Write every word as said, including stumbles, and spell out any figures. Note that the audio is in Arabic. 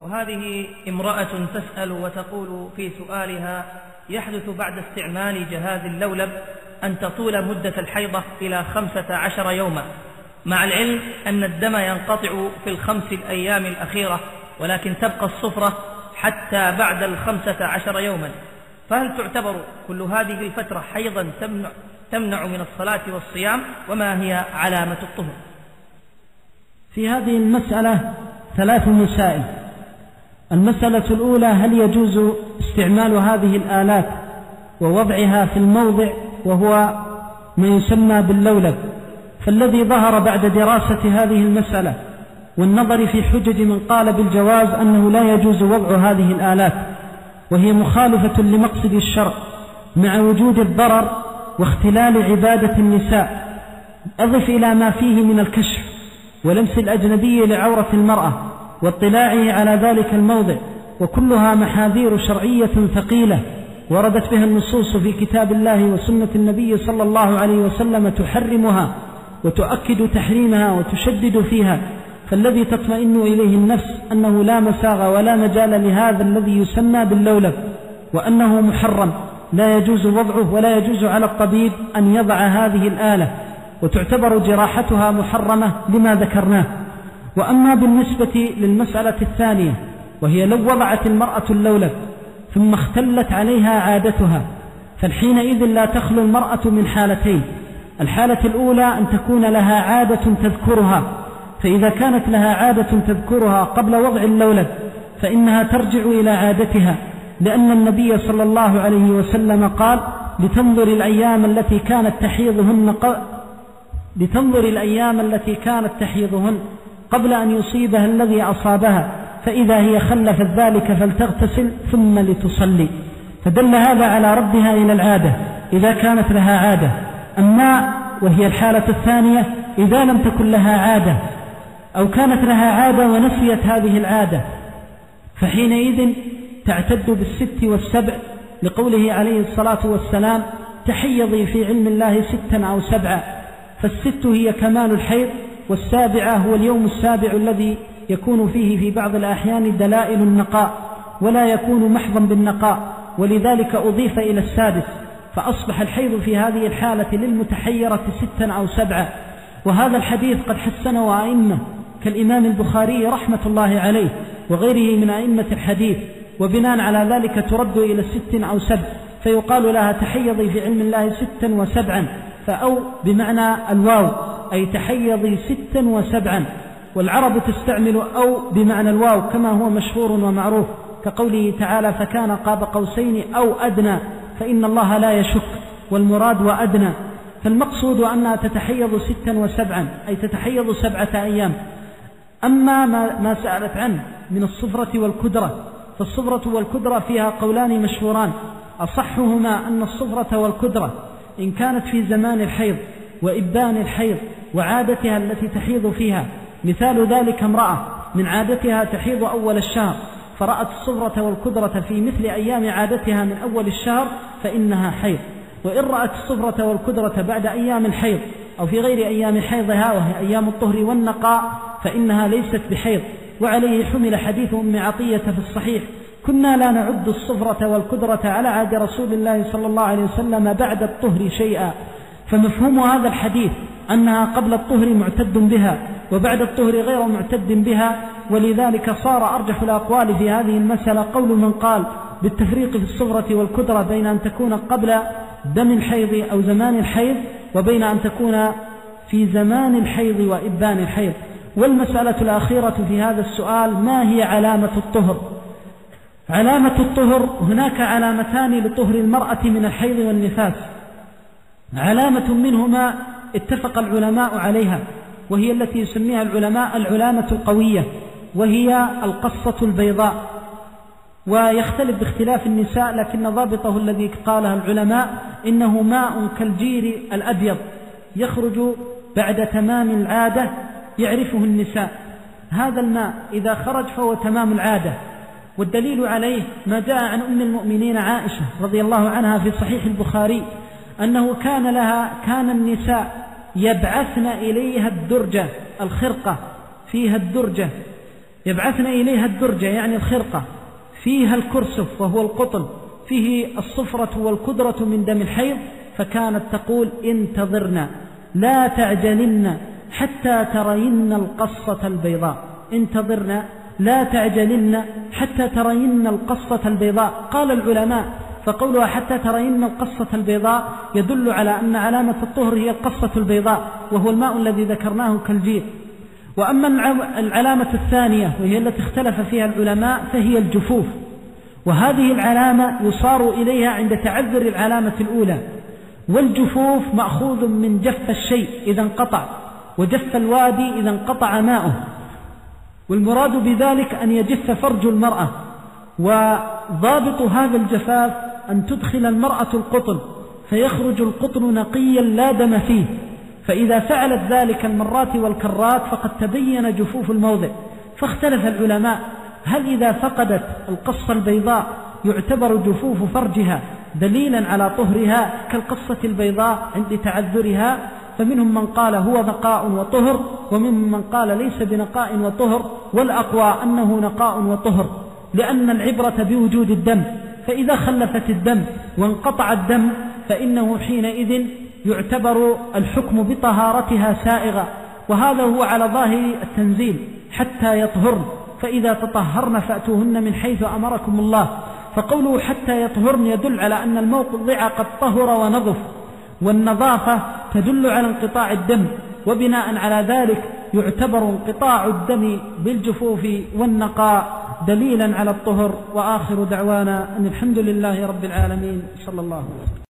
وهذه امرأة تسأل وتقول في سؤالها: يحدث بعد استعمال جهاز اللولب أن تطول مدة الحيضة إلى خمسة عشر يوما، مع العلم أن الدم ينقطع في الخمس الأيام الأخيرة، ولكن تبقى الصفرة حتى بعد الخمسة عشر يوما، فهل تعتبر كل هذه الفترة حيضا تمنع, تمنع من الصلاة والصيام؟ وما هي علامة الطهر؟ في هذه المسألة ثلاث مسائل. المسألة الأولى: هل يجوز استعمال هذه الآلات ووضعها في الموضع وهو ما يسمى باللولب؟ فالذي ظهر بعد دراسة هذه المسألة والنظر في حجج من قال بالجواز أنه لا يجوز وضع هذه الآلات، وهي مخالفة لمقصد الشرع مع وجود الضرر واختلال عبادة النساء. أضف إلى ما فيه من الكشف ولمس الأجنبي لعورة المرأة واطلاعه على ذلك الموضع، وكلها محاذير شرعية ثقيلة وردت بها النصوص في كتاب الله وسنة النبي صلى الله عليه وسلم تحرمها وتؤكد تحريمها وتشدد فيها. فالذي تطمئن إليه النفس أنه لا مساغ ولا مجال لهذا الذي يسمى باللولب، وأنه محرم لا يجوز وضعه، ولا يجوز على الطبيب أن يضع هذه الآلة، وتعتبر جراحتها محرمة لما ذكرناه. وأما بالنسبة للمسألة الثانية، وهي لو وضعت المرأة اللولب ثم اختلت عليها عادتها، فالحينئذ لا تخلو المرأة من حالتين: الحالة الأولى أن تكون لها عادة تذكرها، فإذا كانت لها عادة تذكرها قبل وضع اللولب فإنها ترجع إلى عادتها، لأن النبي صلى الله عليه وسلم قال: لتنظر الأيام التي كانت تحيضهن ق... لتنظر الأيام التي كانت تحيضهن قبل أن يصيبها الذي أصابها، فإذا هي خلفت ذلك فلتغتسل ثم لتصلي. فدل هذا على ردها إلى العادة إذا كانت لها عادة. أما وهي الحالة الثانية: إذا لم تكن لها عادة أو كانت لها عادة ونسيت هذه العادة، فحينئذ تعتد بالست والسبع، لقوله عليه الصلاة والسلام: تحيضي في علم الله ستا أو سبعا. فالست هي كمال الحيض، والسابعة هو اليوم السابع الذي يكون فيه في بعض الأحيان دلائل النقاء ولا يكون محضا بالنقاء، ولذلك أضيف إلى السادس، فأصبح الحيض في هذه الحالة للمتحيرة ستا أو سبعا. وهذا الحديث قد حسنه أئمة كالإمام البخاري رحمة الله عليه وغيره من أئمة الحديث، وبناء على ذلك ترد إلى ست أو سبع، فيقال لها تحيضي في علم الله ستا وسبعا، فأو بمعنى الواو، أي تحيضي ستا وسبعا. والعرب تستعمل أو بمعنى الواو كما هو مشهور ومعروف، كقوله تعالى: فكان قاب قوسين أو أدنى، فإن الله لا يشك، والمراد وأدنى. فالمقصود أنها تتحيض ستا وسبعا، أي تتحيض سبعة أيام. أما ما, ما سألت عنه من الصفرة والكدرة، فالصفرة والكدرة فيها قولان مشهوران، أصحهما أن الصفرة والكدرة إن كانت في زمان الحيض وإبان الحيض وعادتها التي تحيض فيها، مثال ذلك امرأة من عادتها تحيض أول الشهر فرأت الصفرة والكدرة في مثل أيام عادتها من أول الشهر فإنها حيض، وإن رأت الصفرة والكدرة بعد أيام الحيض أو في غير أيام حيضها وهي أيام الطهر والنقاء فإنها ليست بحيض. وعليه حمل حديث أم عطية في الصحيح: كنا لا نعد الصفرة والكدرة على عهد رسول الله صلى الله عليه وسلم بعد الطهر شيئا. فمفهوم هذا الحديث أنها قبل الطهر معتد بها وبعد الطهر غير معتد بها، ولذلك صار أرجح الأقوال في هذه المسألة قول من قال بالتفريق في الصفرة والكدرة بين أن تكون قبل دم الحيض أو زمان الحيض وبين أن تكون في زمان الحيض وإبان الحيض. والمسألة الأخيرة في هذا السؤال: ما هي علامة الطهر؟ علامة الطهر: هناك علامتان لطهر المرأة من الحيض والنفاس، علامة منهما اتفق العلماء عليها وهي التي يسميها العلماء العلامة القوية، وهي القصة البيضاء. ويختلف باختلاف النساء، لكن ضابطه الذي قالها العلماء إنه ماء كالجير الأبيض يخرج بعد تمام العادة يعرفه النساء. هذا الماء إذا خرج فهو تمام العادة، والدليل عليه ما جاء عن أم المؤمنين عائشة رضي الله عنها في صحيح البخاري أنه كان لها كان النساء يبعثن إليها الدرجة، الخرقة فيها الدرجة، يبعثن إليها الدرجة يعني الخرقة فيها الكرسف وهو القطن فيه الصفرة والكدرة من دم الحيض، فكانت تقول انتظرنا لا تعجلن حتى ترين القصة البيضاء، انتظرنا لا تعجلن حتى ترين القصة البيضاء. قال العلماء فقولها حتى ترين القصة البيضاء يدل على أن علامة الطهر هي القصة البيضاء وهو الماء الذي ذكرناه كالجير. وأما العلامة الثانية وهي التي اختلف فيها العلماء فهي الجفوف، وهذه العلامة يصار إليها عند تعذر العلامة الأولى. والجفوف مأخوذ من جف الشيء إذا انقطع، وجف الوادي إذا انقطع ماؤه، والمراد بذلك أن يجف فرج المرأة. وضابط هذا الجفاف أن تدخل المرأة القطن فيخرج القطن نقيا لا دم فيه، فإذا فعلت ذلك المرات والكرات فقد تبين جفوف الموضع. فاختلف العلماء هل إذا فقدت القصة البيضاء يعتبر جفوف فرجها دليلا على طهرها كالقصة البيضاء عند تعذرها؟ فمنهم من قال هو نقاء وطهر، ومنهم من قال ليس بنقاء وطهر، والأقوى أنه نقاء وطهر، لأن العبرة بوجود الدم، فإذا خلفت الدم وانقطع الدم فإنه حينئذ يعتبر الحكم بطهارتها سائغة. وهذا هو على ظاهر التنزيل حتى يطهرن، فإذا تطهرن فأتوهن من حيث أمركم الله. فقوله حتى يطهرن يدل على أن الموضع قد طهر ونظف، والنظافة تدل على انقطاع الدم، وبناء على ذلك يعتبر انقطاع الدم بالجفوف والنقاء دليلا على الطهر. وآخر دعوانا أن الحمد لله رب العالمين، صلى الله عليه وسلم.